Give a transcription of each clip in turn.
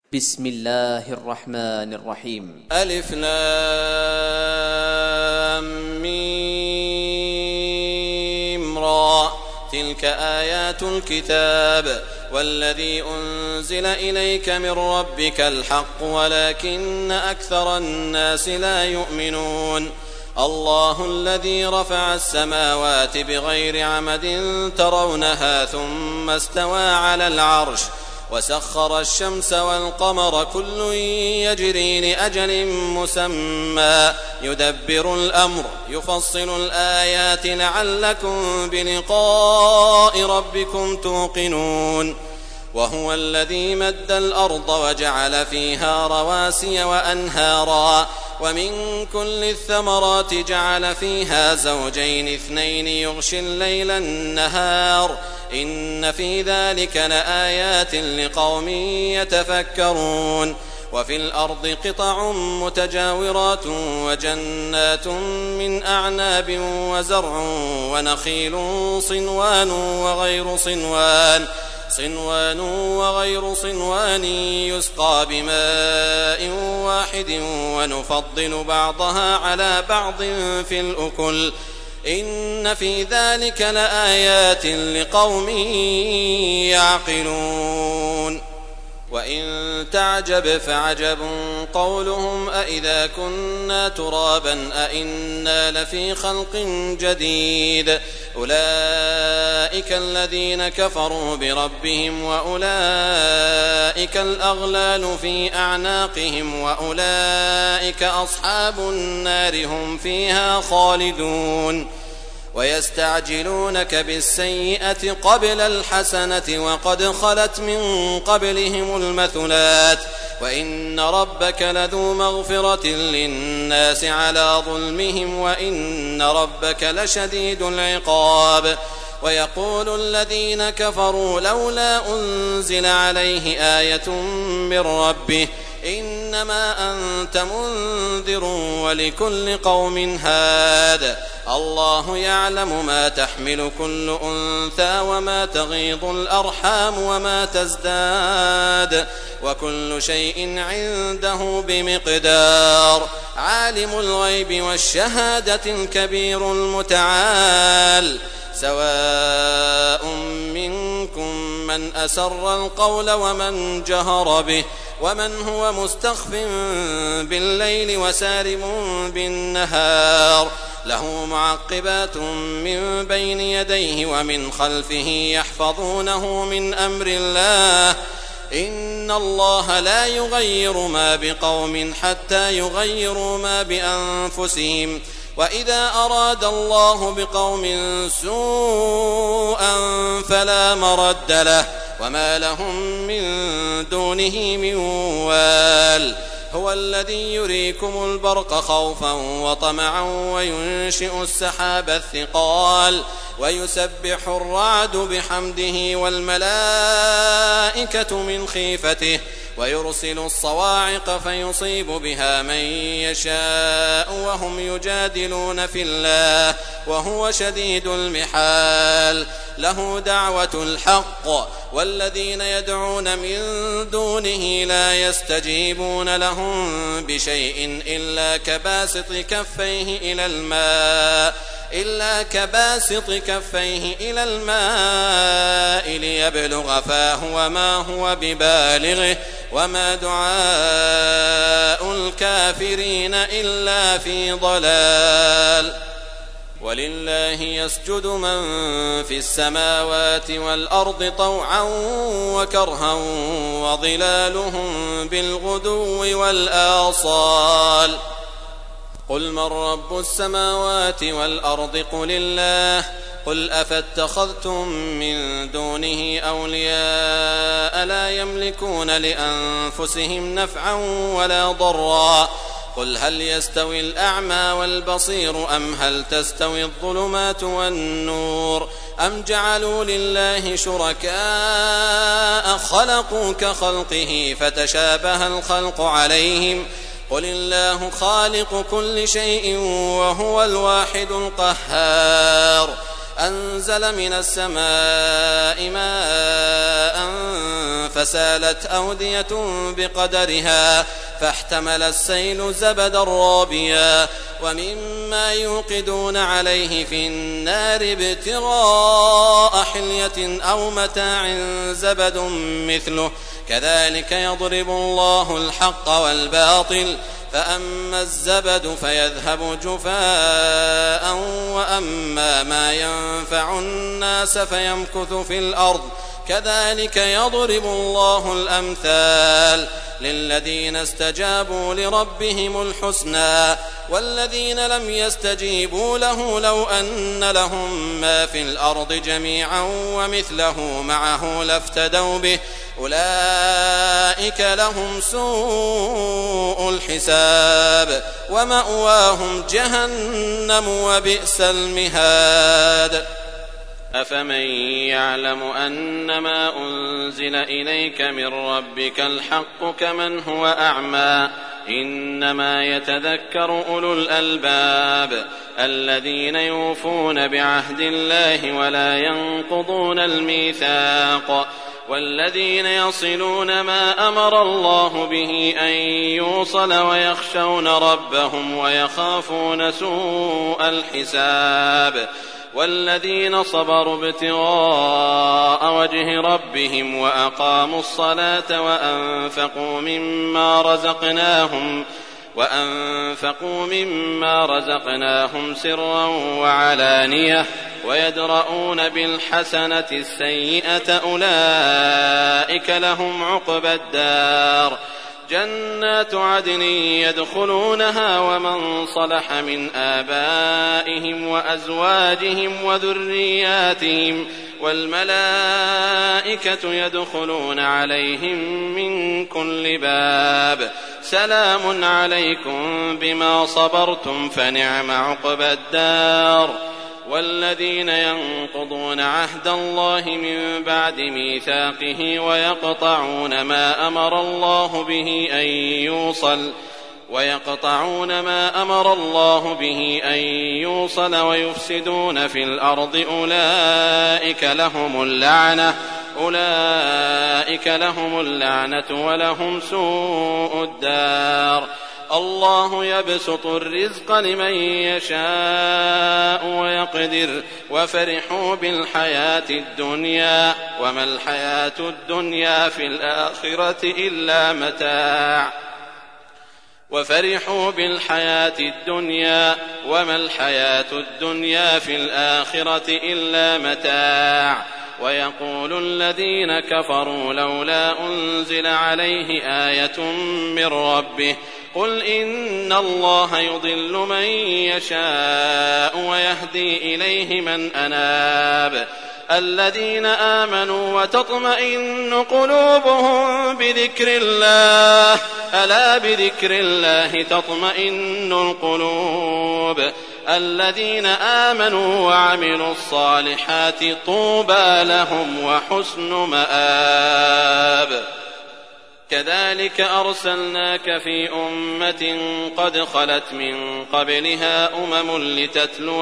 بسم الله الرحمن الرحيم. ألف لام ميم را. تلك آيات الكتاب والذي أنزل إليك من ربك الحق ولكن أكثر الناس لا يؤمنون. الله الذي رفع السماوات بغير عمد ترونها ثم استوى على العرش وسخر الشمس والقمر كل يجري لأجل مسمى يدبر الأمر يفصل الآيات لعلكم بلقاء ربكم توقنون. وهو الذي مد الأرض وجعل فيها رواسي وأنهارا ومن كل الثمرات جعل فيها زوجين اثنين يغشي الليل النهار إن في ذلك لآيات لقوم يتفكرون. وفي الأرض قطع متجاورات وجنات من أعناب وزرع ونخيل صنوان وغير صنوان يسقى بماء واحد ونفضل بعضها على بعض في الأكل إن في ذلك لآيات لقوم يعقلون. وإن تعجب فعجب قولهم أإذا كنا ترابا أإنا لفي خلق جديد أولئك الذين كفروا بربهم وأولئك الأغلال في أعناقهم وأولئك أصحاب النار هم فيها خالدون. ويستعجلونك بالسيئة قبل الحسنة وقد خلت من قبلهم المثلات وإن ربك لذو مغفرة للناس على ظلمهم وإن ربك لشديد العقاب. ويقول الذين كفروا لولا أنزل عليه آية من ربه إنما أنت منذر ولكل قوم هاد الله يعلم ما تحمل كل أنثى وما تغيض الأرحام وما تزداد وكل شيء عنده بمقدار. عالم الغيب والشهادة الكبير المتعال سواء منكم من أسر القول ومن جهر به ومن هو مستخف بالليل وسارب بالنهار له معقبات من بين يديه ومن خلفه يحفظونه من أمر الله إن الله لا يغير ما بقوم حتى يغيروا ما بأنفسهم وإذا أراد الله بقوم سوءا فلا مرد له وما لهم من دونه من وال. هو الذي يريكم البرق خوفا وطمعا وينشئ السحاب الثقال ويسبح الرعد بحمده والملائكة من خيفته ويرسل الصواعق فيصيب بها من يشاء وهم يجادلون في الله وهو شديد المحال. له دعوة الحق والذين يدعون من دونه لا يستجيبون لهم بشيء إلا كباسط كفيه إلى الماء ليبلغ فاه وما هو ببالغه وما دعاء الكافرين إلا في ضلال. ولله يسجد من في السماوات والأرض طوعا وكرها وظلالهم بالغدو والآصال. قل من رب السماوات والأرض قل الله قل أفاتخذتم من دونه أولياء لا يملكون لأنفسهم نفعا ولا ضرا قل هل يستوي الأعمى والبصير أم هل تستوي الظلمات والنور أم جعلوا لله شركاء خلقوا كخلقه فتشابه الخلق عليهم قل الله خالق كل شيء وهو الواحد القهار. أنزل من السماء ماء فسالت أودية بقدرها فاحتمل السيل زبدا رابيا ومما يوقدون عليه في النار ابتغاء حلية أو متاع زبد مثله كذلك يضرب الله الحق والباطل فأما الزبد فيذهب جفاء وأما ما ينفع الناس فيمكث في الأرض كذلك يضرب الله الأمثال للذين استجابوا لربهم الحسنى والذين لم يستجيبوا له لو أن لهم ما في الأرض جميعا ومثله معه لافتدوا به أولئك لهم سوء الحساب ومأواهم جهنم وبئس المهاد. أفمن يعلم أنما أنزل إليك من ربك الحق كمن هو أعمى إنما يتذكر أولو الألباب الذين يوفون بعهد الله ولا ينقضون الميثاق والذين يصلون ما أمر الله به أن يوصل ويخشون ربهم ويخافون سوء الحساب والذين صبروا ابتغاء وجه ربهم وأقاموا الصلاة وأنفقوا مما رزقناهم سرا وعلانية ويدرؤون بالحسنة السيئة أولئك لهم عقبى الدار جنات عدن يدخلونها ومن صلح من آبائهم وأزواجهم وذرياتهم والملائكة يدخلون عليهم من كل باب سلام عليكم بما صبرتم فنعم عقبى الدار. والذين ينقضون عهد الله من بعد ميثاقه ويقطعون ما أمر الله به أن يوصل ويفسدون في الأرض أولئك لهم اللعنة ولهم سوء الدار. الله يبسط الرزق لمن يشاء ويقدر وفرحوا بالحياة الدنيا وما الحياة الدنيا في الآخرة إلا متاع ويقول الذين كفروا لولا أنزل عليه آية من ربه قل إن الله يضل من يشاء ويهدي إليه من أناب الذين آمنوا وتطمئن قلوبهم بذكر الله ألا بذكر الله تطمئن القلوب الذين آمنوا وعملوا الصالحات طوبى لهم وحسن مآب. كذلك أرسلناك في أمة قد خلت من قبلها لتتلو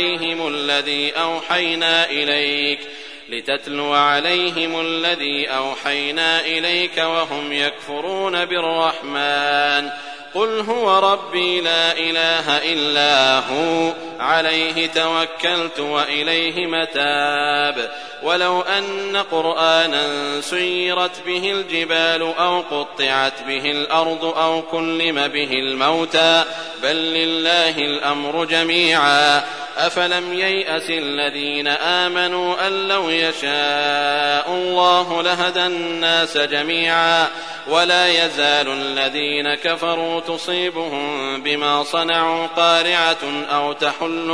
عليهم الذي أوحينا إليك وهم يكفرون بالرحمن قل هو ربي لا إله إلا هو عليه توكلت وإليه متاب. ولو أن قرآنا سيرت به الجبال أو قطعت به الأرض أو كلم به الموتى بل لله الأمر جميعا أفلم ييأس الذين آمنوا أن لو يشاء الله لهدى الناس جميعا ولا يزال الذين كفروا تصيبهم بما صنعوا قارعة أو تحل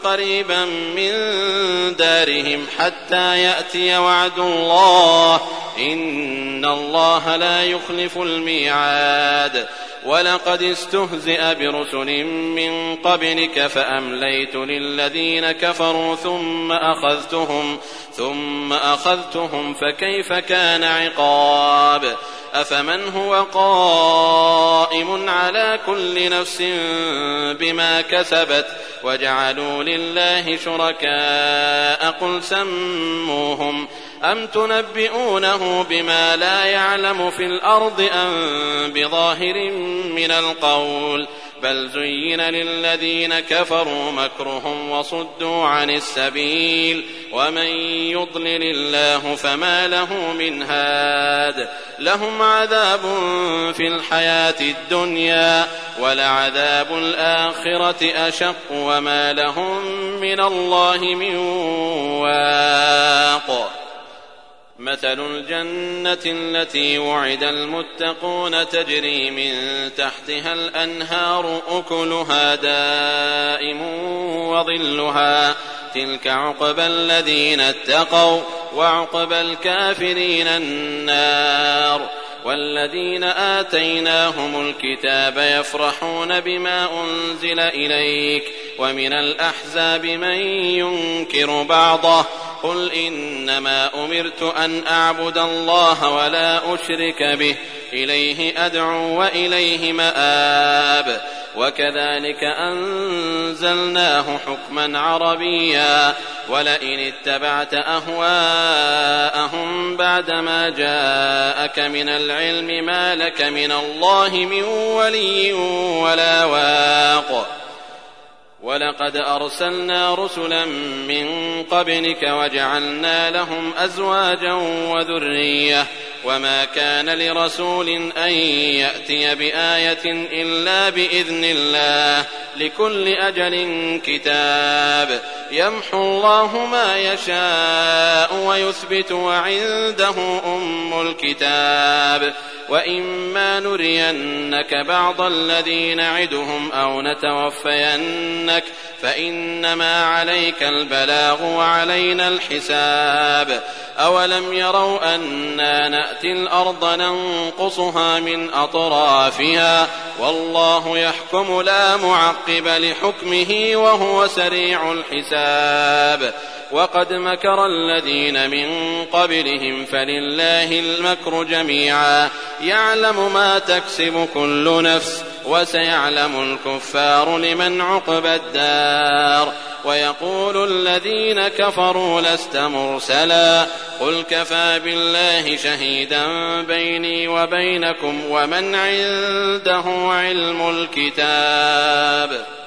قريبا من دارهم حتى يأتي وعد الله إن الله لا يخلف الميعاد ولقد استهزئ برسل من قبلك فأمليت للذين كفروا ثم أخذتهم فكيف كان عقاب أفمن هو قائم على كل نفس بما كسبت وجعلوا لله شركاء قل سموهم أم تنبئونه بما لا يعلم في الأرض أم بظاهر من القول بل زين للذين كفروا مكرهم وصدوا عن السبيل ومن يضلل الله فما له من هاد لهم عذاب في الحياة الدنيا ولعذاب الآخرة أشق وما لهم من الله من واق مثل الجنة التي وعد المتقون تجري من تحتها الأنهار أكلها دائم وظلها تلك عقبى الذين اتقوا وعقبى الكافرين النار والذين آتيناهم الكتاب يفرحون بما أنزل إليك ومن الأحزاب من ينكر بعضه قل إنما أمرت أن أعبد الله ولا أشرك به إليه أدعو وإليه مآب وكذلك أنزلناه حكما عربيا ولئن اتبعت أهواءهم بعدما جاءك من العلم ما لك من الله من ولي ولا واق ولقد أرسلنا رسلا من قبلك وجعلنا لهم أزواجا وذرية وما كان لرسول أن يأتي بآية إلا بإذن الله لكل أجل كتاب يمحو الله ما يشاء ويثبت وعنده أم الكتاب وإما نرينك بعض الذي نعدهم أو نتوفينك فإنما عليك البلاغ وعلينا الحساب أولم يروا أنا نأتي الأرض ننقصها من أطرافها والله يحكم لا معقب لحكمه وهو سريع الحساب وقد مكر الذين من قبلهم فلله المكر جميعا يعلم ما تكسب كل نفس وسيعلم الكفار لمن عقبى الدار ويقول الذين كفروا لست مرسلا قل كفى بالله شهيدا بيني وبينكم ومن عنده علم الكتاب